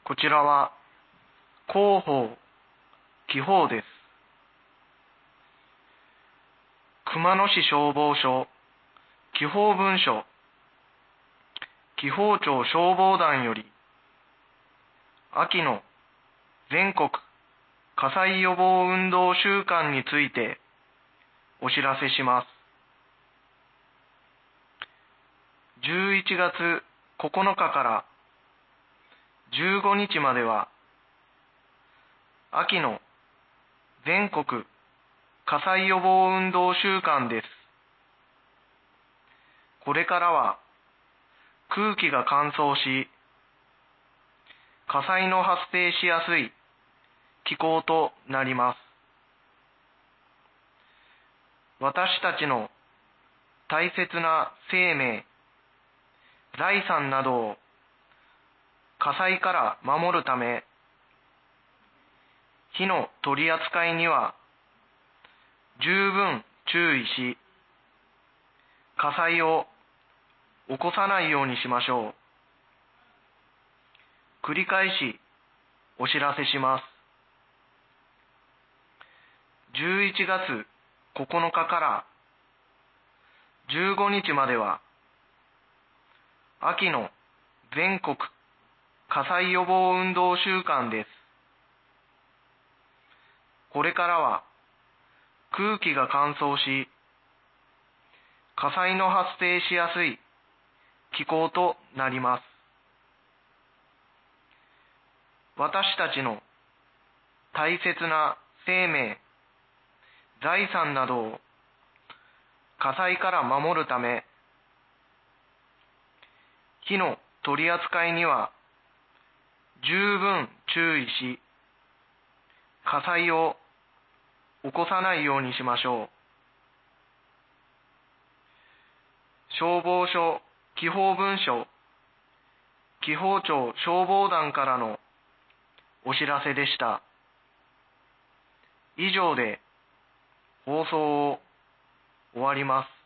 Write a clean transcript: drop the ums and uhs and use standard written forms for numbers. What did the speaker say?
こちらは広報、記法です。熊野市消防署、記法文書、紀宝町消防団より、秋の全国火災予防運動週間についてお知らせします。11月9日から15日までは、秋の全国火災予防運動週間です。これからは空気が乾燥し、火災の発生しやすい気候となります。私たちの大切な生命、財産などを火災から守るため、火の取り扱いには十分注意し、火災を起こさないようにしましょう。繰り返しお知らせします。11月9日から15日までは、秋の全国火災予防運動週間です。これからは空気が乾燥し、火災の発生しやすい気候となります。私たちの大切な生命、財産などを火災から守るため、火の取り扱いには十分注意し、火災を起こさないようにしましょう。消防署記法文書、紀宝町消防団からのお知らせでした。以上で放送を終わります。